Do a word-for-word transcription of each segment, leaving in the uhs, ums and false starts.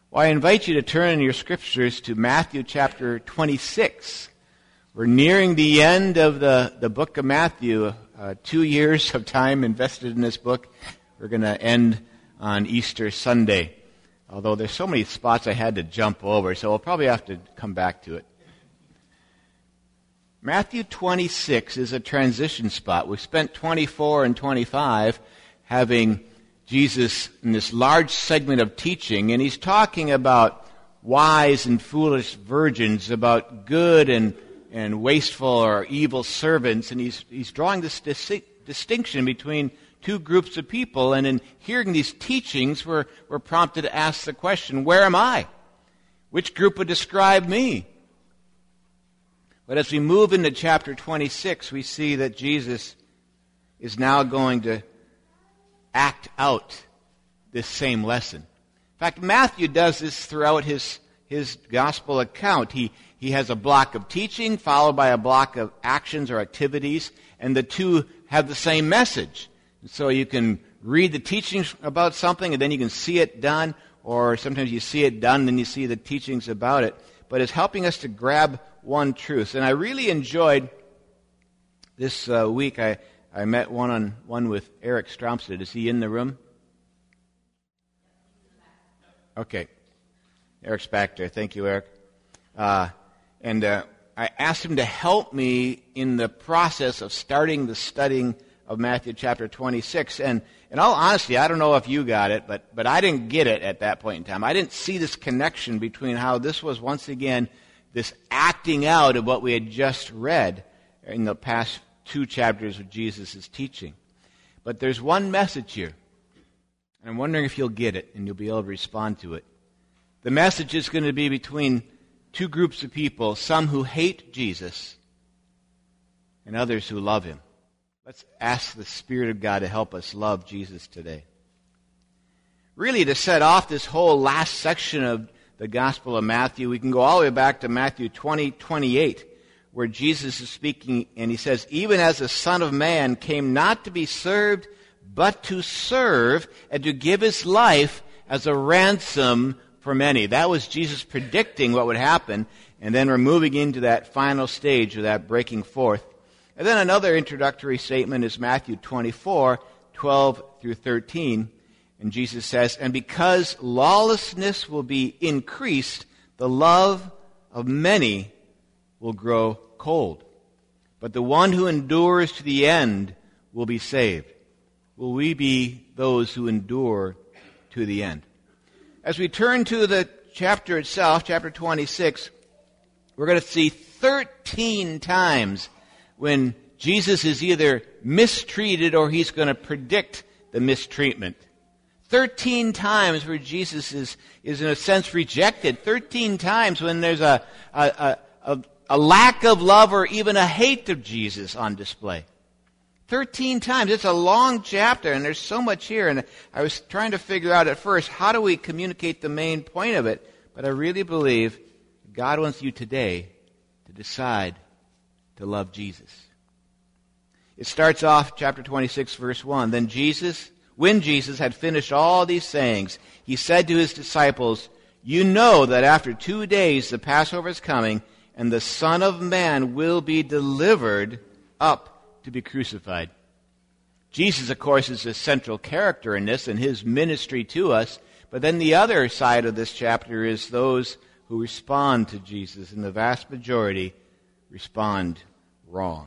Well, I invite you to turn in your scriptures to Matthew chapter twenty-six. We're nearing the end of the, the book of Matthew. Uh, two years of time invested in this book. We're going to end on Easter Sunday. Although there's so many spots I had to jump over, so we'll probably have to come back to it. Matthew twenty-six is a transition spot. We spent twenty-four and twenty-five having Jesus in this large segment of teaching, and he's talking about wise and foolish virgins, about good and, and wasteful or evil servants, and he's, he's drawing this dis- distinction between two groups of people, and in hearing these teachings, we're, we're prompted to ask the question, where am I? Which group would describe me? But as we move into chapter twenty-six, we see that Jesus is now going to act out this same lesson. In fact, Matthew does this throughout his, his gospel account. He, he has a block of teaching followed by a block of actions or activities, and the two have the same message. So you can read the teachings about something and then you can see it done, or sometimes you see it done and then you see the teachings about it. But it's helping us to grab one truth. And I really enjoyed this uh, week. I I met one-on-one with Eric Stromstad. Is he in the room? Okay. Eric's back there. Thank you, Eric. Uh, and uh, I asked him to help me in the process of starting the studying of Matthew chapter twenty-six. And in all honesty, I don't know if you got it, but, but I didn't get it at that point in time. I didn't see this connection between how this was once again this acting out of what we had just read in the past two chapters of Jesus' teaching. But there's one message here. And I'm wondering if you'll get it and you'll be able to respond to it. The message is going to be between two groups of people, some who hate Jesus and others who love him. Let's ask the Spirit of God to help us love Jesus today. Really, to set off this whole last section of the Gospel of Matthew, we can go all the way back to Matthew twenty, twenty-eight. Where Jesus is speaking, and he says, even as the Son of Man came not to be served, but to serve, and to give his life as a ransom for many. That was Jesus predicting what would happen, and then we're moving into that final stage of that breaking forth. And then another introductory statement is Matthew twenty-four, twelve through thirteen, and Jesus says, and because lawlessness will be increased, the love of many will grow cold. But the one who endures to the end will be saved. Will we be those who endure to the end? As we turn to the chapter itself, chapter twenty-six, we're going to see thirteen times when Jesus is either mistreated or he's going to predict the mistreatment. Thirteen times where Jesus is, is in a sense rejected. Thirteen times when there's a, a, a, a A lack of love or even a hate of Jesus on display. Thirteen times. It's a long chapter, and there's so much here. And I was trying to figure out at first, how do we communicate the main point of it? But I really believe God wants you today to decide to love Jesus. It starts off, chapter twenty-six, verse one. Then Jesus, when Jesus had finished all these sayings, he said to his disciples, you know that after two days the Passover is coming, and the Son of Man will be delivered up to be crucified. Jesus, of course, is a central character in this and his ministry to us. But then the other side of this chapter is those who respond to Jesus, and the vast majority respond wrong.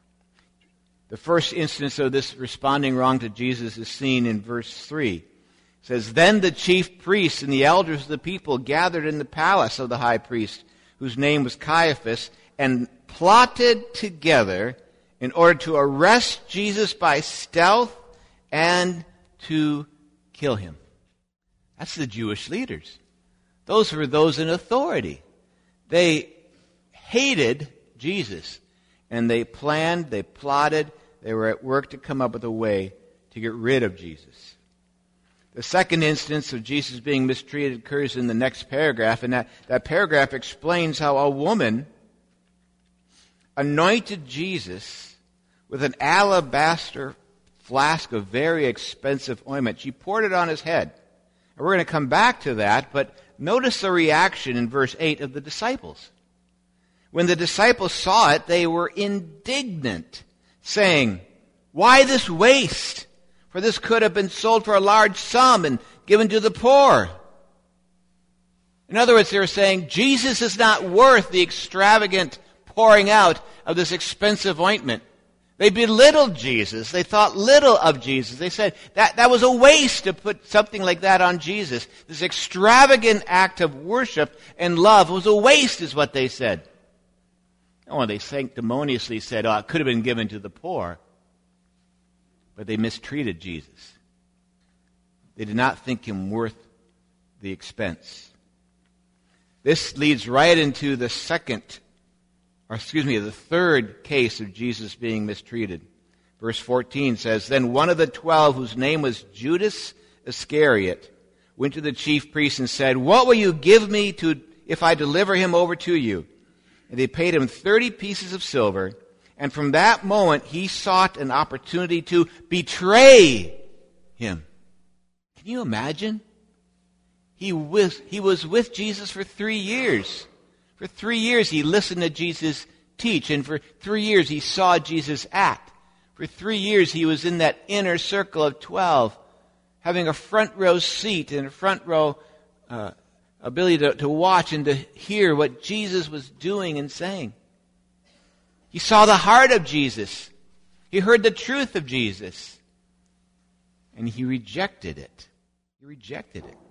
The first instance of this responding wrong to Jesus is seen in verse three. It says, then the chief priests and the elders of the people gathered in the palace of the high priest, whose name was Caiaphas, and plotted together in order to arrest Jesus by stealth and to kill him. That's the Jewish leaders. Those were those in authority. They hated Jesus, and they planned, they plotted, they were at work to come up with a way to get rid of Jesus. The second instance of Jesus being mistreated occurs in the next paragraph, and that, that paragraph explains how a woman anointed Jesus with an alabaster flask of very expensive ointment. She poured it on his head. And we're going to come back to that, but notice the reaction in verse eight of the disciples. When the disciples saw it, they were indignant, saying, "Why this waste? For this could have been sold for a large sum and given to the poor." In other words, they were saying, Jesus is not worth the extravagant pouring out of this expensive ointment. They belittled Jesus. They thought little of Jesus. They said that, that was a waste to put something like that on Jesus. This extravagant act of worship and love was a waste, is what they said. Oh, they sanctimoniously said, oh, it could have been given to the poor. But they mistreated Jesus. They did not think him worth the expense. This leads right into the second, or excuse me, the third case of Jesus being mistreated. Verse fourteen says, "Then one of the twelve, whose name was Judas Iscariot, went to the chief priests and said, 'What will you give me to if I deliver him over to you?' And they paid him thirty pieces of silver, and from that moment he sought an opportunity to betray him." Can you imagine? He was, he was with Jesus for three years. For three years he listened to Jesus teach, and for three years he saw Jesus act. For three years he was in that inner circle of twelve, having a front row seat and a front row uh, ability to, to watch and to hear what Jesus was doing and saying. He saw the heart of Jesus. He heard the truth of Jesus. And he rejected it. He rejected it.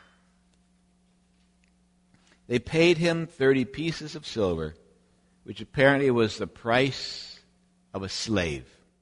They paid him thirty pieces of silver, which apparently was the price of a slave.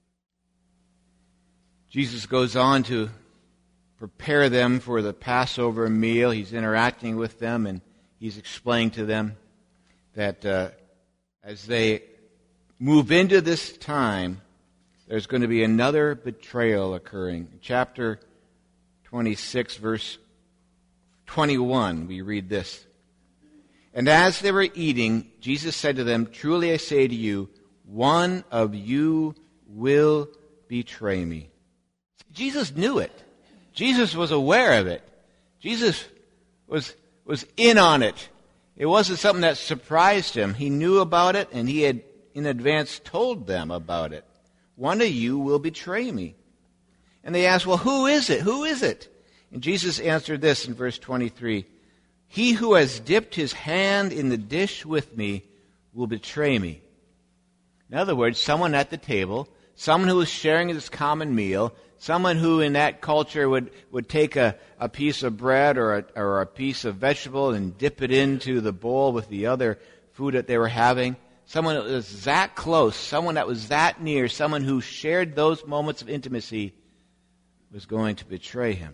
Jesus goes on to prepare them for the Passover meal. He's interacting with them, and he's explaining to them that uh, as they move into this time, there's going to be another betrayal occurring. In chapter twenty-six, verse twenty-one, we read this. "And as they were eating, Jesus said to them, 'Truly I say to you, one of you will betray me.'" Jesus knew it. Jesus was aware of it. Jesus was, was in on it. It wasn't something that surprised him. He knew about it, and he had in advance told them about it. One of you will betray me. And they asked, well, who is it? Who is it? And Jesus answered this in verse twenty-three. "He who has dipped his hand in the dish with me will betray me." In other words, someone at the table, someone who was sharing this common meal, someone who in that culture would, would take a, a piece of bread or a, or a piece of vegetable and dip it into the bowl with the other food that they were having. Someone that was that close, someone that was that near, someone who shared those moments of intimacy was going to betray him.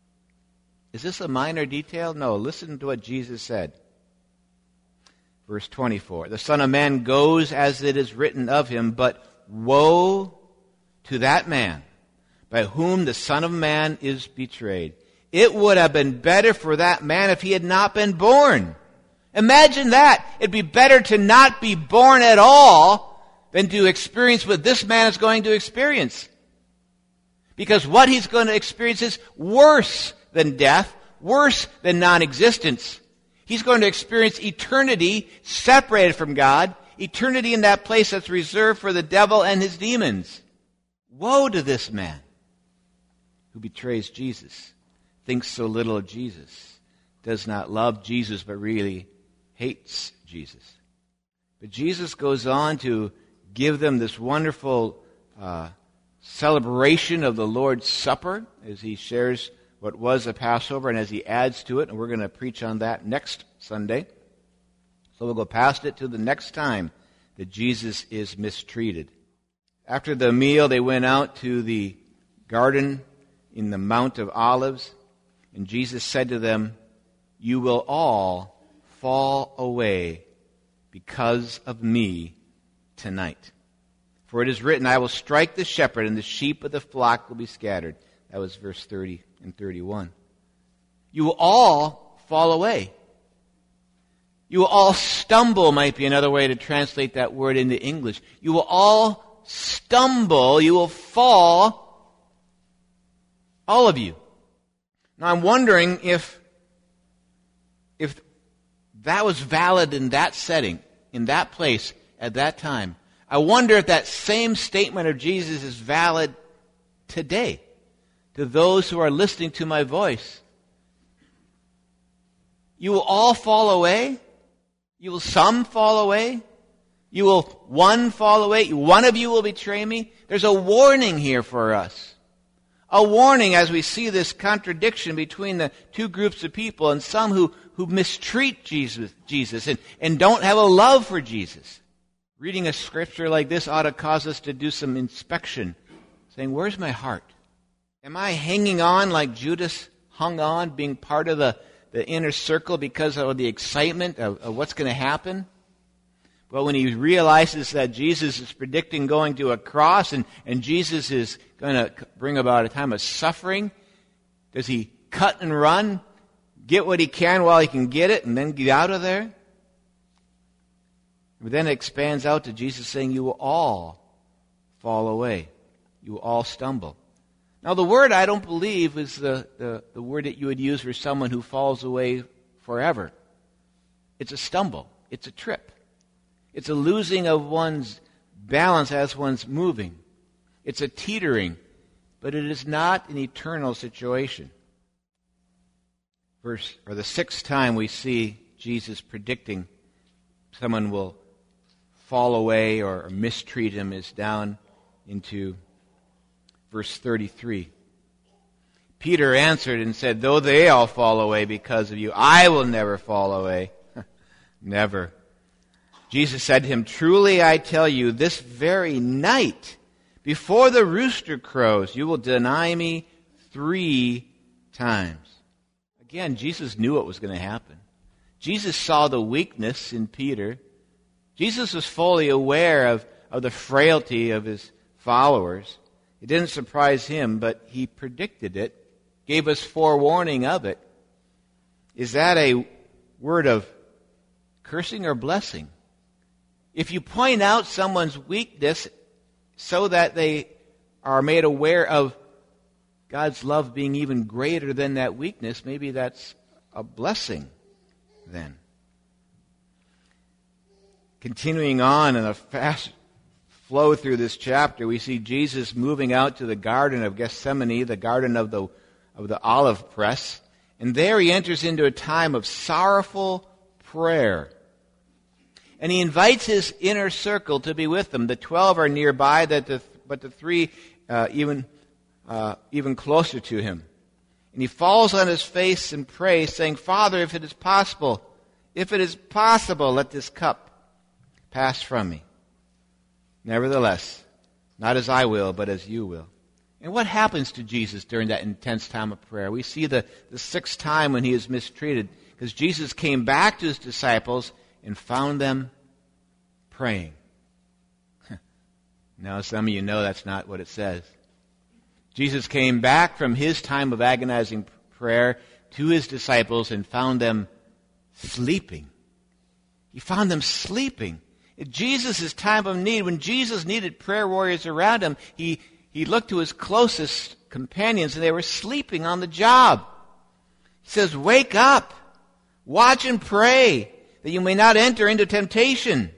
Is this a minor detail? No, listen to what Jesus said. Verse twenty-four, "The Son of Man goes as it is written of him, but woe to that man by whom the Son of Man is betrayed. It would have been better for that man if he had not been born." Imagine that. It'd be better to not be born at all than to experience what this man is going to experience. Because what he's going to experience is worse than death, worse than non-existence. He's going to experience eternity separated from God, eternity in that place that's reserved for the devil and his demons. Woe to this man who betrays Jesus, thinks so little of Jesus, does not love Jesus, but really hates Jesus. But Jesus goes on to give them this wonderful uh, celebration of the Lord's Supper as he shares what was a Passover and as he adds to it, and we're going to preach on that next Sunday. So we'll go past it to the next time that Jesus is mistreated. After the meal, they went out to the garden in the Mount of Olives, and Jesus said to them, "You will all fall away because of me tonight. For it is written, I will strike the shepherd, and the sheep of the flock will be scattered." That was verse thirty and thirty-one. You will all fall away. You will all stumble, might be another way to translate that word into English. You will all stumble. You will fall. All of you. Now I'm wondering if That was valid in that setting, in that place, at that time. I wonder if that same statement of Jesus is valid today to those who are listening to my voice. You will all fall away. You will some fall away. You will one fall away. One of you will betray me. There's a warning here for us. A warning as we see this contradiction between the two groups of people and some who, who mistreat Jesus, Jesus and, and don't have a love for Jesus. Reading a scripture like this ought to cause us to do some inspection, saying, where's my heart? Am I hanging on like Judas hung on, being part of the, the inner circle because of the excitement of, of what's going to happen? But when he realizes that Jesus is predicting going to a cross and, and Jesus is going to bring about a time of suffering, does he cut and run, get what he can while he can get it, and then get out of there? But then it expands out to Jesus saying, you will all fall away. You will all stumble. Now the word I don't believe is the, the, the word that you would use for someone who falls away forever. It's a stumble. It's a trip. It's a losing of one's balance as one's moving. It's a teetering, but it is not an eternal situation. Verse, or the sixth time we see Jesus predicting someone will fall away or, or mistreat him is down into verse thirty-three. Peter answered and said, though they all fall away because of you, I will never fall away. Never. Jesus said to him, truly I tell you, this very night, before the rooster crows, you will deny me three times. Again, Jesus knew what was going to happen. Jesus saw the weakness in Peter. Jesus was fully aware of, of the frailty of his followers. It didn't surprise him, but he predicted it, gave us forewarning of it. Is that a word of cursing or blessing? If you point out someone's weakness so that they are made aware of God's love being even greater than that weakness, maybe that's a blessing then. Continuing on in a fast flow through this chapter, we see Jesus moving out to the Garden of Gethsemane, the Garden of the, of the olive press, and there he enters into a time of sorrowful prayer. And he invites his inner circle to be with him. The twelve are nearby, that the, but the three uh, even uh, even closer to him. And he falls on his face and prays, saying, Father, if it is possible, if it is possible, let this cup pass from me. Nevertheless, not as I will, but as you will. And what happens to Jesus during that intense time of prayer? We see the, the sixth time when he is mistreated, because Jesus came back to his disciples and found them praying. Now, some of you know that's not what it says. Jesus came back from his time of agonizing prayer to his disciples and found them sleeping. He found them sleeping. At Jesus' time of need, when Jesus needed prayer warriors around him, he, he looked to his closest companions and they were sleeping on the job. He says, wake up, watch and pray, that you may not enter into temptation.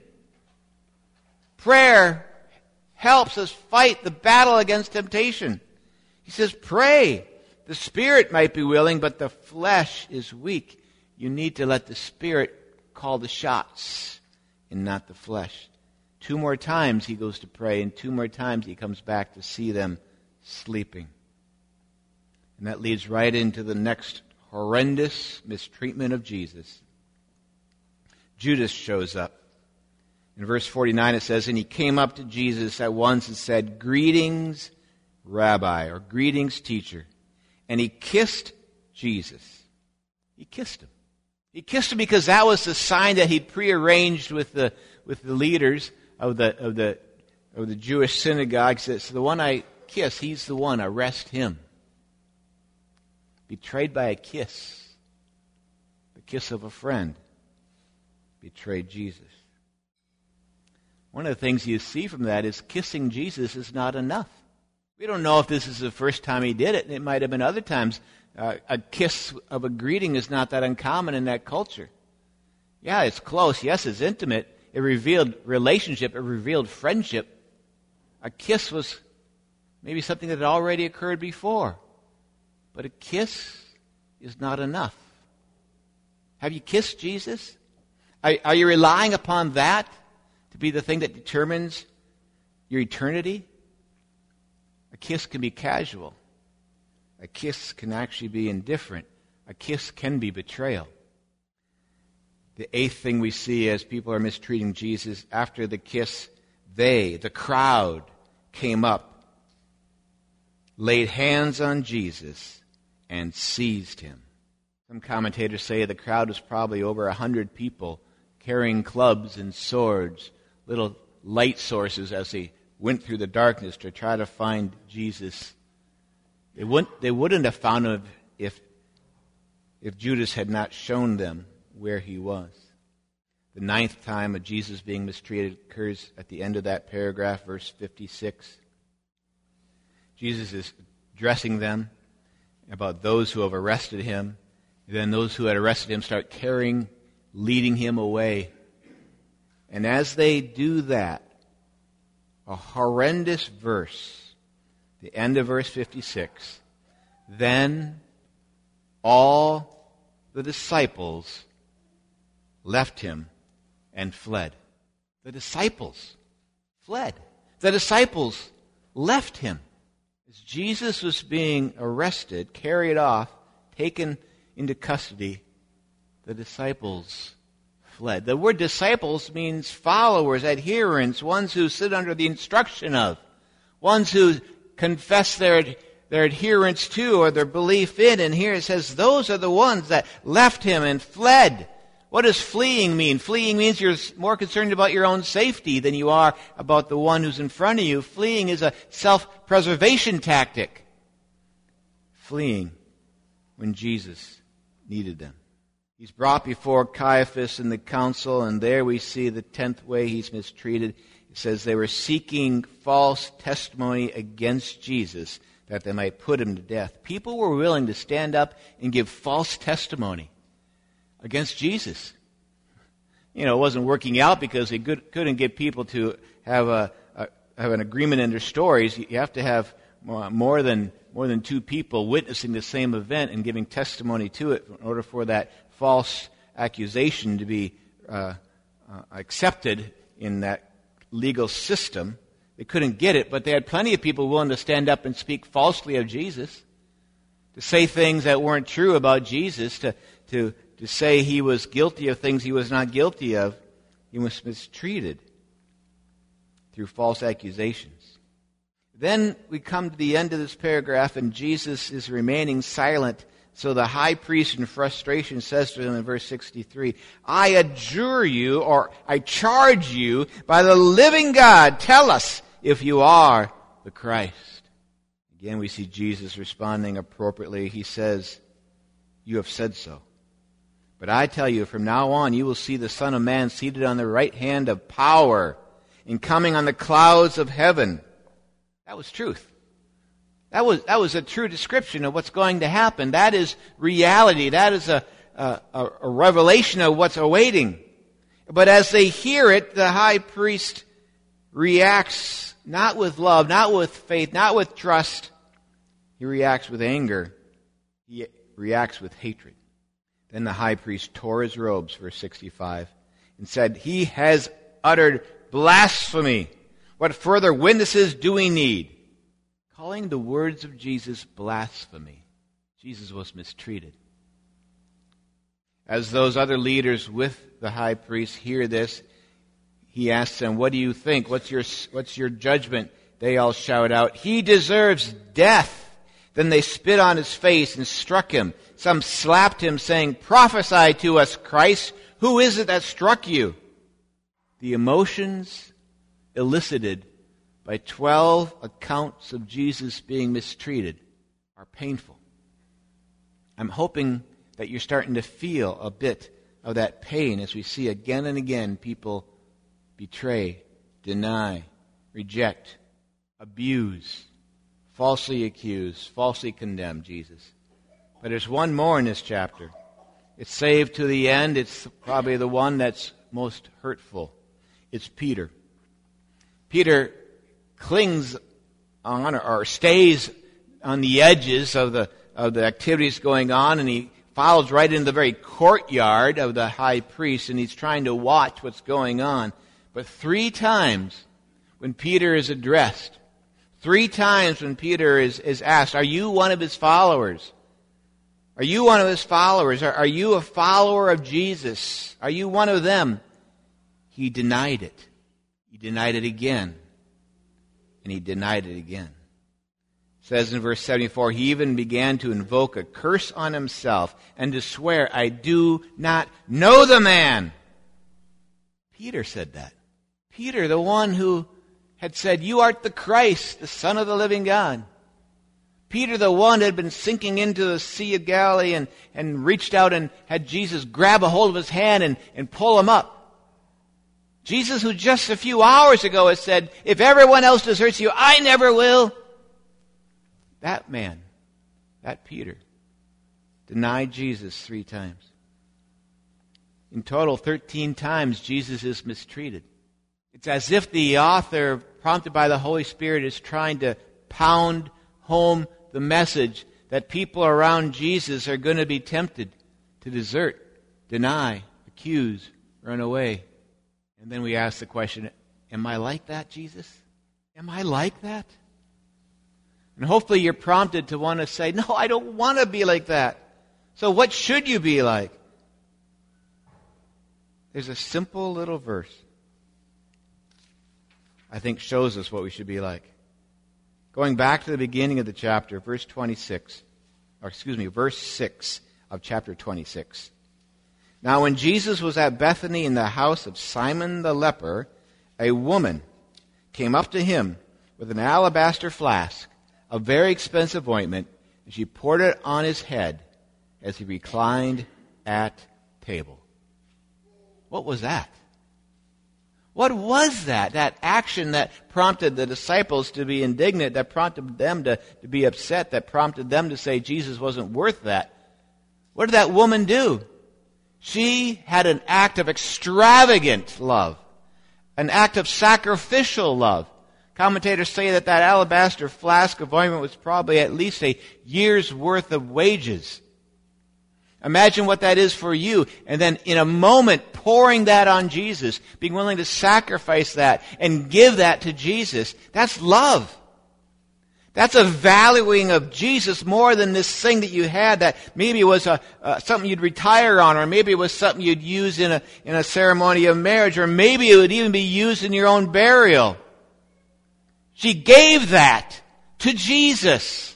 Prayer helps us fight the battle against temptation. He says, pray. The spirit might be willing, but the flesh is weak. You need to let the spirit call the shots and not the flesh. Two more times he goes to pray, and two more times he comes back to see them sleeping. And that leads right into the next horrendous mistreatment of Jesus. Judas shows up. In verse forty-nine it says, and he came up to Jesus at once and said, greetings, Rabbi, or greetings, teacher. And he kissed Jesus. He kissed him. He kissed him because that was the sign that he'd prearranged with the with the leaders of the of the of the Jewish synagogue. So the one I kiss, he's the one. Arrest him. Betrayed by a kiss. The kiss of a friend. Betrayed Jesus. One of the things you see from that is kissing Jesus is not enough. We don't know if this is the first time he did it. It might have been other times. Uh, a kiss of a greeting is not that uncommon in that culture. Yeah, it's close. Yes, it's intimate. It revealed relationship. It revealed friendship. A kiss was maybe something that had already occurred before. But a kiss is not enough. Have you kissed Jesus? Are, are you relying upon that to be the thing that determines your eternity? A kiss can be casual. A kiss can actually be indifferent. A kiss can be betrayal. The eighth thing we see as people are mistreating Jesus, after the kiss, they, the crowd, came up, laid hands on Jesus, and seized him. Some commentators say the crowd was probably over a hundred people carrying clubs and swords, little light sources as they went through the darkness to try to find Jesus. They wouldn't, they wouldn't have found him if, if Judas had not shown them where he was. The ninth time of Jesus being mistreated occurs at the end of that paragraph, verse fifty-six. Jesus is addressing them about those who have arrested him. And then those who had arrested him start carrying, leading him away. And as they do that, a horrendous verse, the end of verse fifty-six, then all the disciples left him and fled. The disciples fled. The disciples left him. As Jesus was being arrested, carried off, taken into custody, the disciples fled. The word disciples means followers, adherents, ones who sit under the instruction of, ones who confess their, their adherence to or their belief in. And here it says, those are the ones that left him and fled. What does fleeing mean? Fleeing means you're more concerned about your own safety than you are about the one who's in front of you. Fleeing is a self-preservation tactic. Fleeing when Jesus needed them. He's brought before Caiaphas and the council, and there we see the tenth way he's mistreated. It says they were seeking false testimony against Jesus that they might put him to death. People were willing to stand up and give false testimony against Jesus. You know, it wasn't working out because they could, couldn't get people to have a, a have an agreement in their stories. You have to have more than more than two people witnessing the same event and giving testimony to it in order for that false accusation to be uh, uh, accepted in that legal system. They couldn't get it, but they had plenty of people willing to stand up and speak falsely of Jesus, to say things that weren't true about Jesus, to to to say he was guilty of things he was not guilty of. He was mistreated through false accusations. Then we come to the end of this paragraph, and Jesus is remaining silent. So the high priest in frustration says to him in verse sixty-three, I adjure you, or I charge you, by the living God, tell us if you are the Christ. Again, we see Jesus responding appropriately. He says, you have said so. But I tell you, from now on, you will see the Son of Man seated on the right hand of power and coming on the clouds of heaven. That was truth. That was that was a true description of what's going to happen. That is reality. That is a, a, a revelation of what's awaiting. But as they hear it, the high priest reacts not with love, not with faith, not with trust. He reacts with anger. He reacts with hatred. Then the high priest tore his robes, verse sixty-five, and said, he has uttered blasphemy. What further witnesses do we need? Calling the words of Jesus blasphemy. Jesus was mistreated. As those other leaders with the high priest hear this, he asks them, what do you think? What's your, what's your judgment? They all shout out, he deserves death. Then they spit on his face and struck him. Some slapped him, saying, prophesy to us, Christ. Who is it that struck you? The emotions elicited by twelve accounts of Jesus being mistreated are painful. I'm hoping that you're starting to feel a bit of that pain as we see again and again people betray, deny, reject, abuse, falsely accuse, falsely condemn Jesus. But there's one more in this chapter. it's saved to the end, it's probably the one that's most hurtful. It's Peter. Peter clings on or stays on the edges of the of the activities going on, and he follows right into the very courtyard of the high priest, and he's trying to watch what's going on. But three times when Peter is addressed, three times when Peter is, is asked, are you one of his followers? Are you one of his followers? Are, are you a follower of Jesus? Are you one of them? He denied it. He denied it again. And he denied it again. It says in verse seventy-four, he even began to invoke a curse on himself and to swear, I do not know the man. Peter said that. Peter, the one who had said, you art the Christ, the Son of the living God. Peter, the one who had been sinking into the Sea of Galilee and, and reached out and had Jesus grab a hold of his hand and, and pull him up. Jesus, who just a few hours ago had said, if everyone else deserts you, I never will. That man, that Peter, denied Jesus three times. In total, thirteen times Jesus is mistreated. It's as if the author, prompted by the Holy Spirit, is trying to pound home the message that people around Jesus are going to be tempted to desert, deny, accuse, run away. And then we ask the question, am I like that, Jesus? Am I like that? And hopefully you're prompted to want to say, no, I don't want to be like that. So what should you be like? There's a simple little verse I think shows us what we should be like. Going back to the beginning of the chapter, verse twenty-six, or excuse me, verse six of chapter twenty-six. Now when Jesus was at Bethany in the house of Simon the leper, a woman came up to him with an alabaster flask of very expensive ointment, and she poured it on his head as he reclined at table. What was that? What was that? That action that prompted the disciples to be indignant, that prompted them to, to be upset, that prompted them to say Jesus wasn't worth that. What did that woman do? She had an act of extravagant love, an act of sacrificial love. Commentators say that that alabaster flask of ointment was probably at least a year's worth of wages. Imagine what that is for you. And then in a moment, pouring that on Jesus, being willing to sacrifice that and give that to Jesus. That's love. That's a valuing of Jesus more than this thing that you had that maybe it was a, uh, something you'd retire on, or maybe it was something you'd use in a, in a ceremony of marriage, or maybe it would even be used in your own burial. She gave that to Jesus.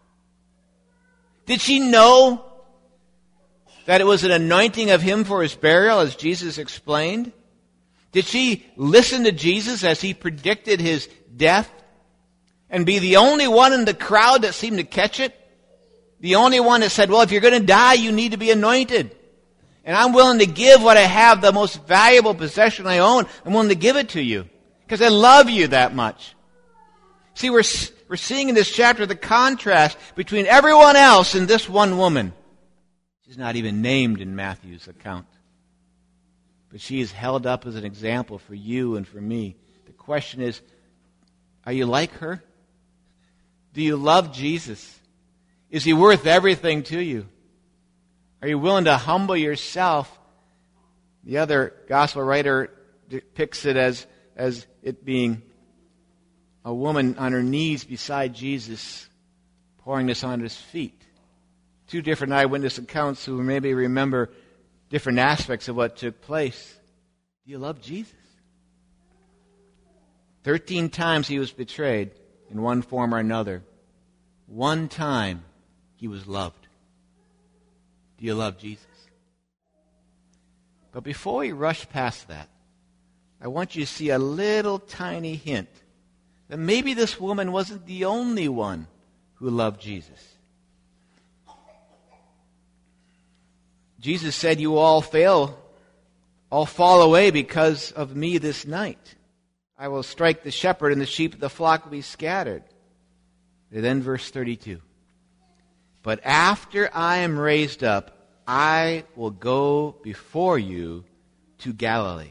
Did she know that it was an anointing of him for his burial, as Jesus explained? Did she listen to Jesus as he predicted his death and be the only one in the crowd that seemed to catch it? The only one that said, well, if you're going to die, you need to be anointed. And I'm willing to give what I have, the most valuable possession I own. I'm willing to give it to you because I love you that much. See, we're, we're seeing in this chapter the contrast between everyone else and this one woman. She's not even named in Matthew's account. But she is held up as an example for you and for me. The question is, are you like her? Do you love Jesus? Is he worth everything to you? Are you willing to humble yourself? The other gospel writer depicts it as, as it being a woman on her knees beside Jesus, pouring this on his feet. Two different eyewitness accounts who maybe remember different aspects of what took place. Do you love Jesus? Thirteen times he was betrayed in one form or another. One time he was loved. Do you love Jesus? But before we rush past that, I want you to see a little tiny hint that maybe this woman wasn't the only one who loved Jesus. Jesus said, you all fail, all fall away because of me this night. I will strike the shepherd and the sheep of the flock will be scattered. And then verse thirty-two. But after I am raised up, I will go before you to Galilee.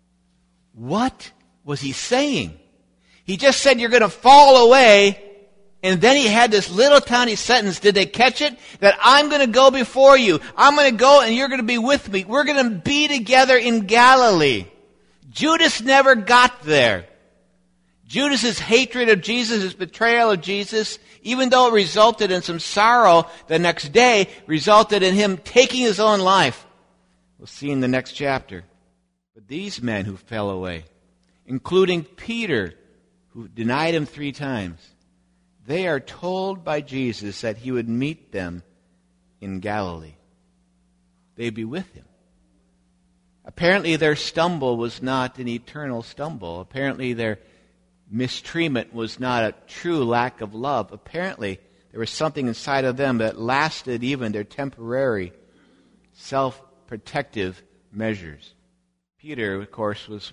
What was he saying? He just said you're going to fall away, and then he had this little tiny sentence. Did they catch it? That I'm going to go before you. I'm going to go and you're going to be with me. We're going to be together in Galilee. Judas never got there. Judas's hatred of Jesus, his betrayal of Jesus, even though it resulted in some sorrow the next day, resulted in him taking his own life. We'll see in the next chapter. But these men who fell away, including Peter, who denied him three times, they are told by Jesus that he would meet them in Galilee. They'd be with him. Apparently their stumble was not an eternal stumble. Apparently their mistreatment was not a true lack of love. Apparently there was something inside of them that lasted even their temporary self-protective measures. Peter, of course, was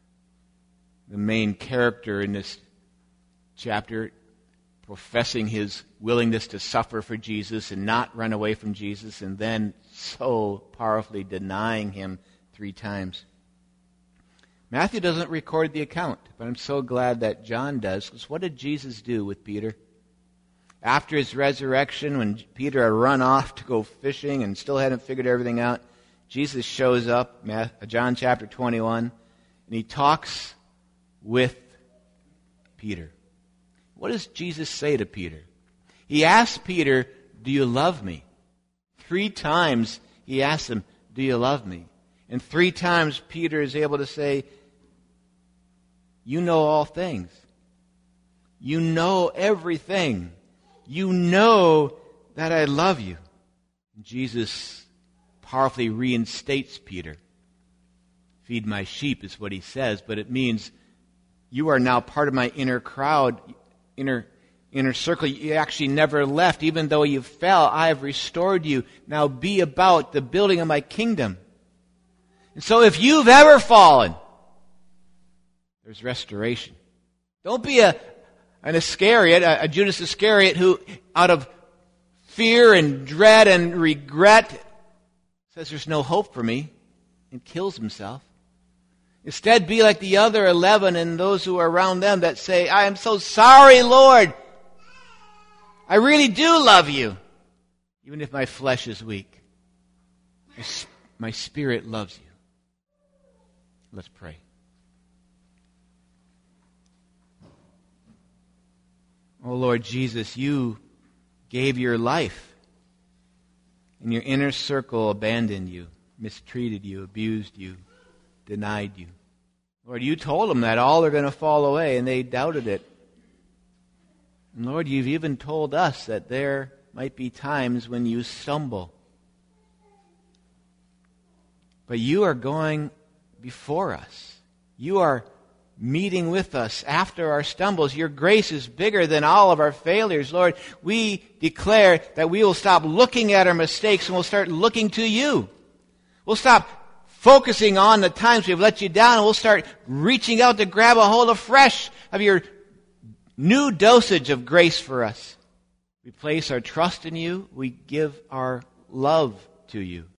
the main character in this chapter, professing his willingness to suffer for Jesus and not run away from Jesus, and then so powerfully denying him three times. Matthew doesn't record the account, but I'm so glad that John does, because what did Jesus do with Peter? After his resurrection, when Peter had run off to go fishing and still hadn't figured everything out, Jesus shows up, John chapter twenty-one, and he talks with Peter. What does Jesus say to Peter? He asks Peter, do you love me? Three times he asks him, do you love me? And three times Peter is able to say, you know all things. You know everything. You know that I love you. And Jesus powerfully reinstates Peter. Feed my sheep is what he says, but it means you are now part of my inner crowd, inner inner circle. You actually never left. Even though you fell, I have restored you. Now be about the building of my kingdom. And so if you've ever fallen, there's restoration. Don't be a an Iscariot, a, a Judas Iscariot who, out of fear and dread and regret, says there's no hope for me and kills himself. Instead, be like the other eleven and those who are around them that say, I am so sorry, Lord. I really do love you. Even if my flesh is weak, my, my spirit loves you. Let's pray. Oh, Lord Jesus, you gave your life, and your inner circle abandoned you, mistreated you, abused you, denied you. Lord, you told them that all are going to fall away, and they doubted it. And Lord, you've even told us that there might be times when you stumble. But you are going before us. You are meeting with us after our stumbles. Your grace is bigger than all of our failures. Lord, we declare that we will stop looking at our mistakes and we'll start looking to you. We'll stop focusing on the times we've let you down, and we'll start reaching out to grab a hold afresh of your new dosage of grace for us. We place our trust in you. We give our love to you.